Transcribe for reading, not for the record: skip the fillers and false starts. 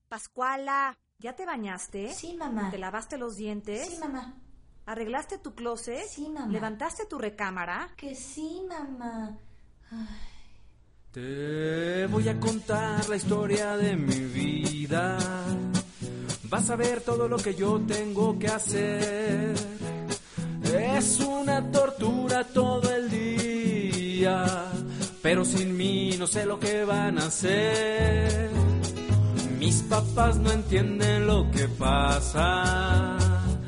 Pascuala, ¿ya te bañaste? Sí, mamá. ¿Te lavaste los dientes? Sí, mamá. ¿Arreglaste tu closet? Sí, mamá. ¿Levantaste tu recámara? Que sí, mamá. Ay. Te voy a contar la historia de mi vida. Vas a ver todo lo que yo tengo que hacer. Es una tortura todo el día, pero sin mí no sé lo que van a hacer. Mis papás no entienden lo que pasa.